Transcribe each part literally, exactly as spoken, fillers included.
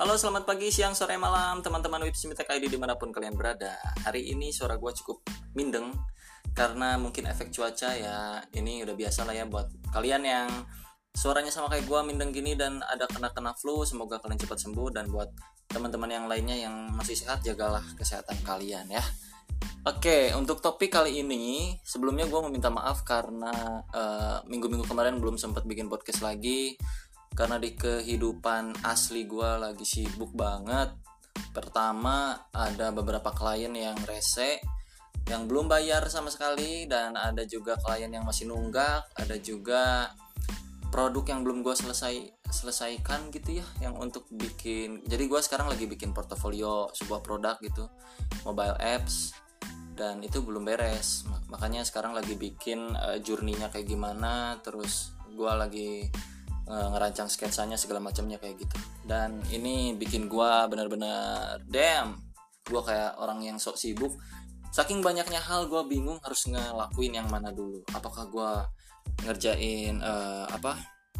Halo, selamat pagi, siang, sore, malam teman-teman Wipsimitek I D dimanapun kalian berada. Hari ini suara gue cukup mindeng karena mungkin efek cuaca ya. Ini udah biasa lah ya buat kalian yang suaranya sama kayak gue mindeng gini dan ada kena-kena flu. Semoga kalian cepat sembuh, dan buat teman-teman yang lainnya yang masih sehat, jagalah kesehatan kalian ya. Oke, untuk topik kali ini sebelumnya gue meminta maaf karena uh, minggu-minggu kemarin belum sempat bikin podcast lagi. Karena di kehidupan asli gue lagi sibuk banget. Pertama, ada beberapa klien yang rese, yang belum bayar sama sekali, dan ada juga klien yang masih nunggak, ada juga produk yang belum gue selesai selesaikan gitu ya, yang untuk bikin. Jadi gue sekarang lagi bikin portofolio sebuah produk gitu, mobile apps, dan itu belum beres. Makanya sekarang lagi bikin uh, journey-nya kayak gimana, terus gue lagi ngerancang sketsanya segala macamnya kayak gitu. Dan ini bikin gua benar-benar damn, gua kayak orang yang sok sibuk. Saking banyaknya hal gua bingung harus ngelakuin yang mana dulu. Apakah gua ngerjain uh, apa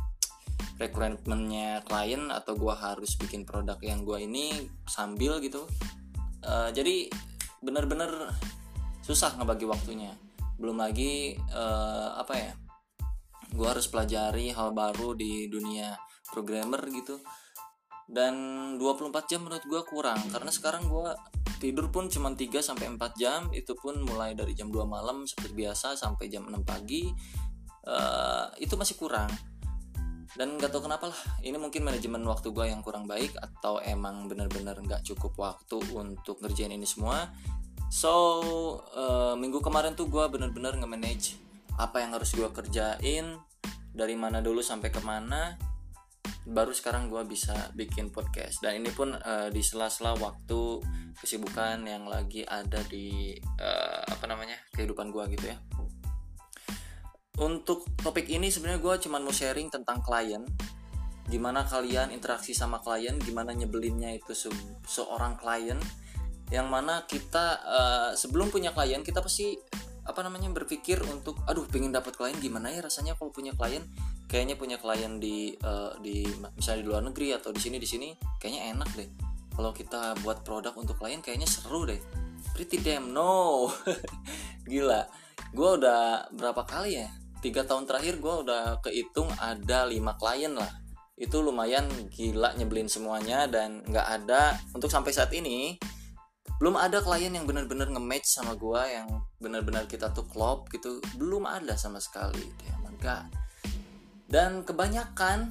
requirement-nya klien, atau gua harus bikin produk yang gua ini sambil gitu. Uh, jadi benar-benar susah ngebagi waktunya. Belum lagi uh, apa ya? Gue harus pelajari hal baru di dunia programmer gitu. Dan dua puluh empat jam menurut gue kurang, karena sekarang gue tidur pun cuma tiga sampai empat jam. Itu pun mulai dari jam dua malam seperti biasa sampai jam enam pagi. uh, Itu masih kurang. Dan gak tahu kenapa lah, ini mungkin manajemen waktu gue yang kurang baik, atau emang benar-benar gak cukup waktu untuk ngerjain ini semua. So uh, minggu kemarin tuh gue benar-benar nge-manage apa yang harus gue kerjain, dari mana dulu sampai kemana. Baru sekarang gue bisa bikin podcast. Dan ini pun uh, di sela-sela waktu kesibukan yang lagi ada di uh, apa namanya kehidupan gue gitu ya. Untuk topik ini sebenarnya gue cuma mau sharing tentang klien. Gimana kalian interaksi sama klien, gimana nyebelinnya itu se- seorang klien. Yang mana kita uh, sebelum punya klien, kita pasti apa namanya berpikir untuk aduh pengen dapat klien, gimana ya rasanya kalau punya klien. Kayaknya punya klien di uh, di misalnya di luar negeri atau di sini di sini kayaknya enak deh. Kalau kita buat produk untuk klien kayaknya seru deh. Pretty damn no. Gila, gue udah berapa kali ya, tiga tahun terakhir gue udah kehitung ada lima klien lah. Itu lumayan gila, nyebelin semuanya. Dan gak ada, untuk sampai saat ini belum ada klien yang benar-benar nge-match sama gue, yang benar-benar kita tuh klop gitu. Belum ada sama sekali, ya enggak. Dan kebanyakan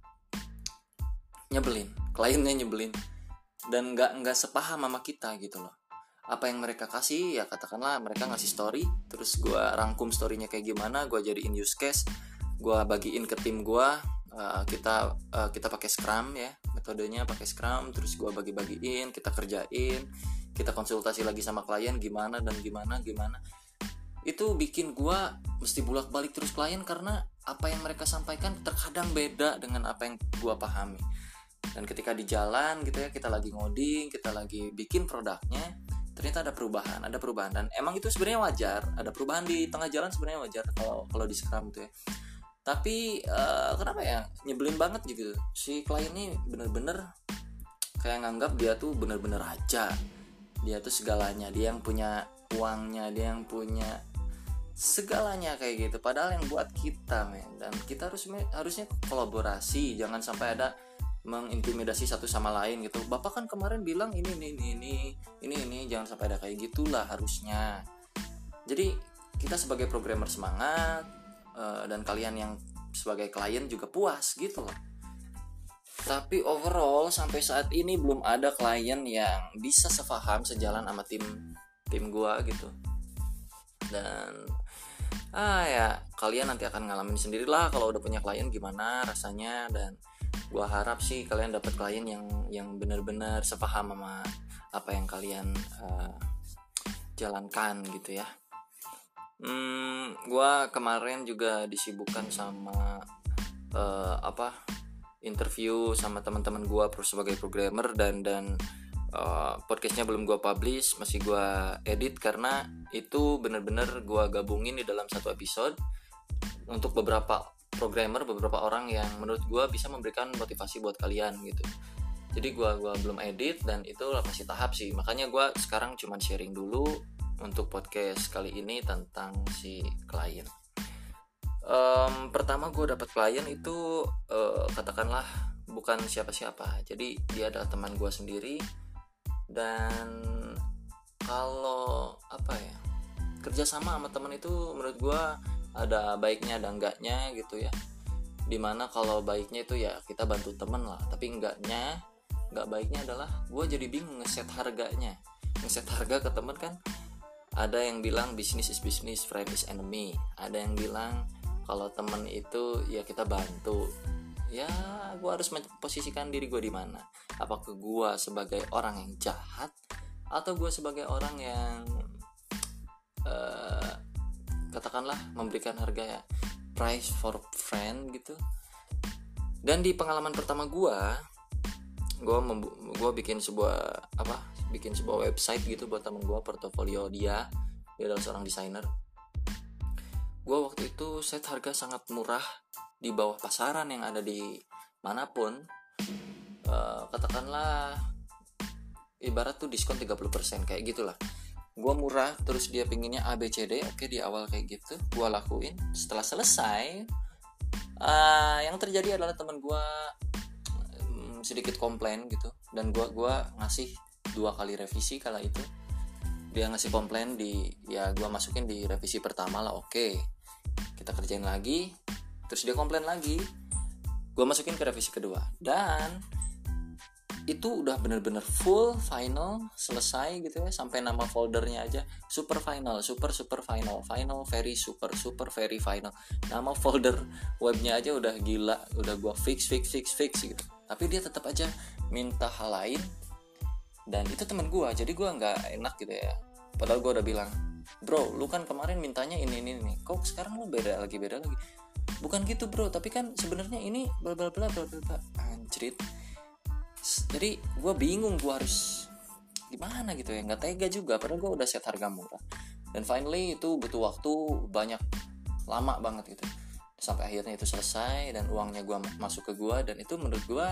nyebelin, kliennya nyebelin, dan nggak nggak sepaham sama kita gitu loh. Apa yang mereka kasih, ya katakanlah mereka ngasih story, terus gue rangkum storynya kayak gimana, gue jadiin use case, gue bagiin ke tim gue. Uh, kita uh, kita pakai Scrum ya, metodenya pakai Scrum, terus gue bagi-bagiin, kita kerjain, kita konsultasi lagi sama klien gimana dan gimana gimana. Itu bikin gue mesti bolak-balik terus klien, karena apa yang mereka sampaikan terkadang beda dengan apa yang gue pahami. Dan ketika di jalan gitu ya, kita lagi ngoding, kita lagi bikin produknya, ternyata ada perubahan, ada perubahan dan emang itu sebenarnya wajar, ada perubahan di tengah jalan sebenarnya wajar kalau kalau di Scrum tuh ya. Tapi uh, kenapa ya nyebelin banget gitu. Si klien ini bener-bener kayak nganggap dia tuh bener-bener raja, dia tuh segalanya, dia yang punya uangnya, dia yang punya segalanya kayak gitu. Padahal yang buat kita men, dan kita harus harusnya kolaborasi, jangan sampai ada mengintimidasi satu sama lain gitu. Bapak kan kemarin bilang ini ini ini ini ini ini jangan sampai ada kayak gitulah harusnya. Jadi kita sebagai programmer semangat, uh, dan kalian yang sebagai klien juga puas gitu loh. Tapi overall sampai saat ini belum ada klien yang bisa sepaham, sejalan sama tim tim gua gitu. Dan ah ya kalian nanti akan ngalamin sendirilah kalau udah punya klien gimana rasanya. Dan gua harap sih kalian dapat klien yang yang benar-benar sepaham sama apa yang kalian uh, jalankan gitu ya. Hmm, gua kemarin juga disibukkan sama uh, apa interview sama teman-teman gue sebagai programmer, dan dan uh, podcastnya belum gue publish, masih gue edit, karena itu benar-benar gue gabungin di dalam satu episode untuk beberapa programmer, beberapa orang yang menurut gue bisa memberikan motivasi buat kalian gitu. Jadi gue gua belum edit dan itu masih tahap sih. Makanya gue sekarang cuma sharing dulu untuk podcast kali ini tentang si klien. Um, pertama gue dapat klien itu uh, katakanlah bukan siapa-siapa. Jadi dia adalah teman gue sendiri. Dan kalau apa ya, kerjasama sama teman itu menurut gue ada baiknya ada enggaknya gitu ya. Dimana kalau baiknya itu ya kita bantu teman lah, tapi enggaknya nggak baiknya adalah gue jadi bingung ngeset harganya. Ngeset harga ke temen kan ada yang bilang business is business, friend is enemy. Ada yang bilang kalau temen itu ya kita bantu. Ya gue harus memposisikan diri gue di mana. Apakah gue sebagai orang yang jahat atau gue sebagai orang yang uh, katakanlah memberikan harga ya, price for friend gitu. Dan di pengalaman pertama gue gue membu- gue bikin sebuah apa bikin sebuah website gitu buat temen gue, portofolio dia dia adalah seorang desainer. Gue waktu itu set harga sangat murah di bawah pasaran yang ada di manapun. Uh, katakanlah ibarat tuh diskon tiga puluh persen kayak gitulah. Gue murah, terus dia pinginnya A B C D. Oke, di awal kayak gitu gue lakuin. Setelah selesai uh, yang terjadi adalah temen gue sedikit komplain gitu, dan gua gua ngasih dua kali revisi kala itu. Dia ngasih komplain di ya gua masukin di revisi pertama lah, oke kita kerjain lagi. Terus dia komplain lagi, gua masukin ke revisi kedua, dan itu udah bener-bener full final selesai gitu ya, sampai nama foldernya aja super final, super super final, final very super super very final. Nama folder webnya aja udah gila, udah gua fix fix fix fix gitu. Tapi dia tetap aja minta hal lain, dan itu teman gue, jadi gue nggak enak gitu ya. Padahal gue udah bilang, bro, lu kan kemarin mintanya ini ini nih, kok sekarang lu beda lagi beda lagi. Bukan gitu bro, tapi kan sebenarnya ini bla bla bla bla bla, anjrit. Jadi gue bingung, gue harus gimana gitu ya, nggak tega juga. Padahal gue udah set harga murah, dan finally itu butuh waktu banyak, lama banget gitu. Sampai akhirnya itu selesai dan uangnya gue masuk ke gue. Dan itu menurut gue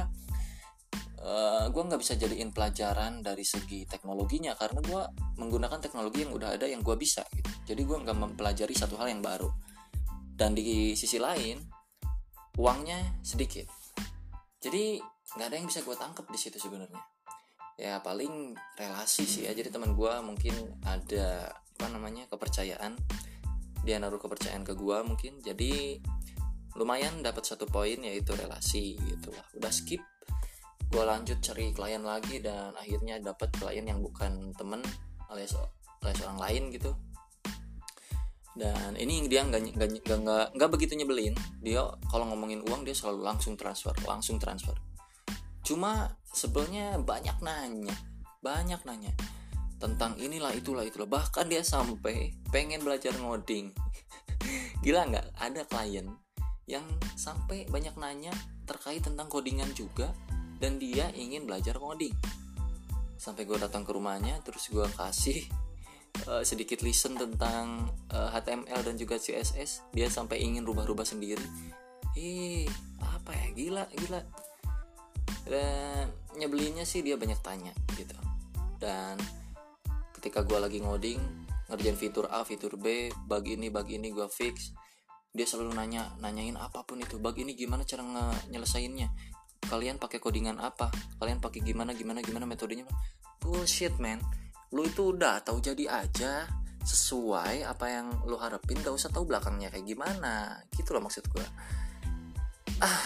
uh, gue nggak bisa jadiin pelajaran dari segi teknologinya, karena gue menggunakan teknologi yang udah ada yang gue bisa gitu. Jadi gue nggak mempelajari satu hal yang baru. Dan di sisi lain uangnya sedikit, jadi nggak ada yang bisa gue tangkap di situ sebenarnya. Ya paling relasi sih ya. Jadi teman gue mungkin ada apa namanya kepercayaan, dia naruh kepercayaan ke gue mungkin, jadi lumayan dapat satu poin yaitu relasi gitu lah. Udah skip, gue lanjut cari klien lagi, dan akhirnya dapat klien yang bukan temen alias alias orang lain gitu. Dan ini dia nggak nggak nggak nggak begitu nyebelin. Dia kalau ngomongin uang dia selalu langsung transfer langsung transfer. Cuma sebelnya banyak nanya banyak nanya tentang inilah itulah itulah. Bahkan dia sampai pengen belajar ngoding. Gila nggak? Ada klien yang sampai banyak nanya terkait tentang codingan juga, dan dia ingin belajar coding. Sampai gue datang ke rumahnya, terus gue kasih uh, sedikit listen tentang uh, H T M L dan juga C S S. Dia sampai ingin rubah-rubah sendiri. Ih, apa ya, gila gila. Dan nyebelinnya sih dia banyak tanya gitu. Dan ketika gue lagi ngoding, ngerjain fitur A, fitur B, bug ini, bug ini gue fix, dia selalu nanya, nanyain apapun itu, bug ini gimana cara nyelesainnya, kalian pakai codingan apa, kalian pakai gimana gimana gimana metodenya. Bullshit man, lu itu udah tahu jadi aja, sesuai apa yang lu harapin, gak usah tahu belakangnya kayak gimana, gitu loh maksud gue. Ah.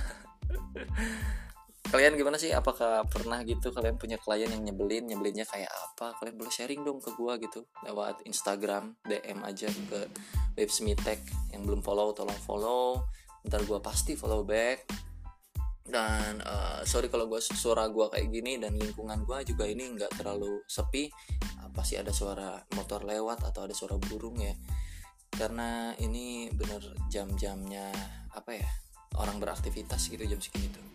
Kalian gimana sih? Apakah pernah gitu kalian punya klien yang nyebelin? Nyebelinnya kayak apa? Kalian boleh sharing dong ke gue gitu lewat Instagram, D M aja ke Websmitek. Yang belum follow tolong follow, ntar gue pasti follow back. Dan uh, sorry kalau gue suara gue kayak gini, dan lingkungan gue juga ini nggak terlalu sepi. Pasti ada suara motor lewat atau ada suara burung ya, karena ini bener jam-jamnya apa ya, orang beraktivitas gitu jam segini tuh.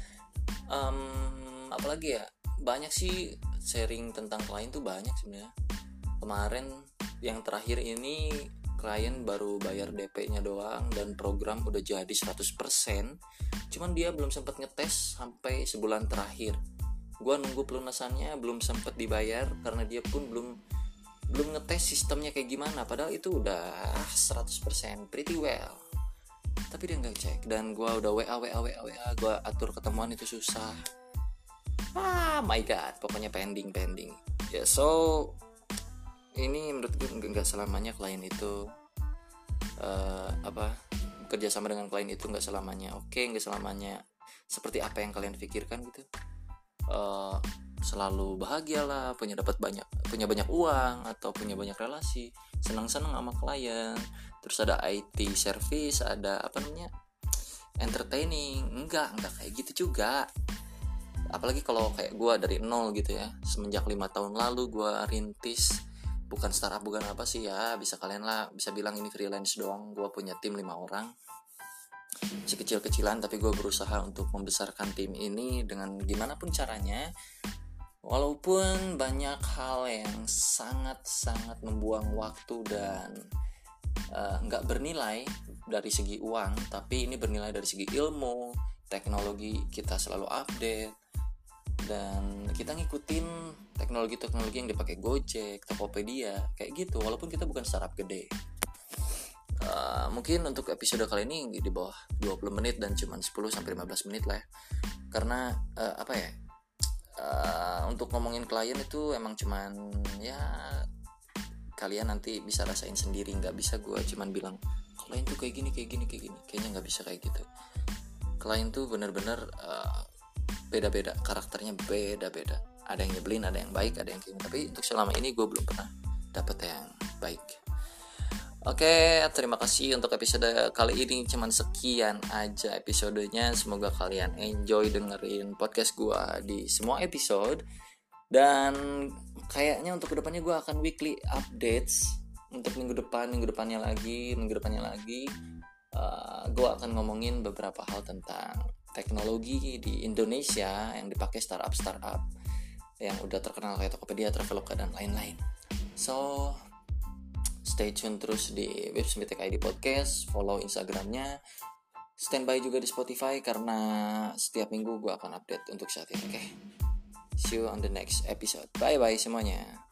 Um, apalagi ya, banyak sih sharing tentang klien tuh banyak sebenarnya. Kemarin yang terakhir ini klien baru bayar D P-nya doang dan program udah jadi seratus persen, cuman dia belum sempat ngetes sampai sebulan terakhir. Gua nunggu pelunasannya belum sempat dibayar karena dia pun belum belum ngetes sistemnya kayak gimana, padahal itu udah seratus persen pretty well. Tapi dia nggak cek dan gua udah W A W A W A W A, gua atur ketemuan itu susah. Ah my god, pokoknya pending pending. Ya so ini menurut gue nggak selamanya klien itu uh, apa kerja sama dengan klien itu nggak selamanya oke, nggak selamanya seperti apa yang kalian pikirkan gitu. Uh, selalu bahagia lah, punya dapat banyak punya banyak uang atau punya banyak relasi, senang-senang sama klien, terus ada I T service, ada apa namanya entertaining. Enggak, enggak kayak gitu juga. Apalagi kalau kayak gue dari nol gitu ya, semenjak lima tahun lalu gue rintis, bukan startup bukan apa sih ya, bisa kalian lah bisa bilang ini freelance doang. Gue punya tim lima orang, kecil-kecilan, tapi gue berusaha untuk membesarkan tim ini dengan gimana pun caranya. Walaupun banyak hal yang sangat-sangat membuang waktu dan uh, gak bernilai dari segi uang, tapi ini bernilai dari segi ilmu, teknologi kita selalu update, dan kita ngikutin teknologi-teknologi yang dipakai Gojek, Tokopedia, kayak gitu. Walaupun kita bukan startup gede. Uh, mungkin untuk episode kali ini di bawah dua puluh menit dan cuma sepuluh sampai lima belas menit lah ya. Karena uh, apa ya? Uh, untuk ngomongin klien itu emang cuman ya kalian nanti bisa rasain sendiri, nggak bisa gue cuman bilang klien tuh kayak gini, kayak gini, kayak gini. Kayaknya nggak bisa kayak gitu. Klien tuh benar-benar uh, beda-beda, karakternya beda-beda. Ada yang nyebelin, ada yang baik, ada yang kayak gitu. Tapi untuk selama ini gue belum pernah dapet yang baik. Oke, terima kasih untuk episode kali ini. Cuman sekian aja episodenya. Semoga kalian enjoy dengerin podcast gue di semua episode. Dan kayaknya untuk kedepannya gue akan weekly updates. Untuk minggu depan, minggu depannya lagi, minggu depannya lagi uh, gue akan ngomongin beberapa hal tentang teknologi di Indonesia yang dipakai startup-startup yang udah terkenal kayak Tokopedia, Traveloka, dan lain-lain. So, stay tune terus di Webs Mythic I D Podcast, follow Instagramnya, standby juga di Spotify karena setiap minggu gue akan update untuk saat ini. Oke, okay? See you on the next episode. Bye-bye semuanya.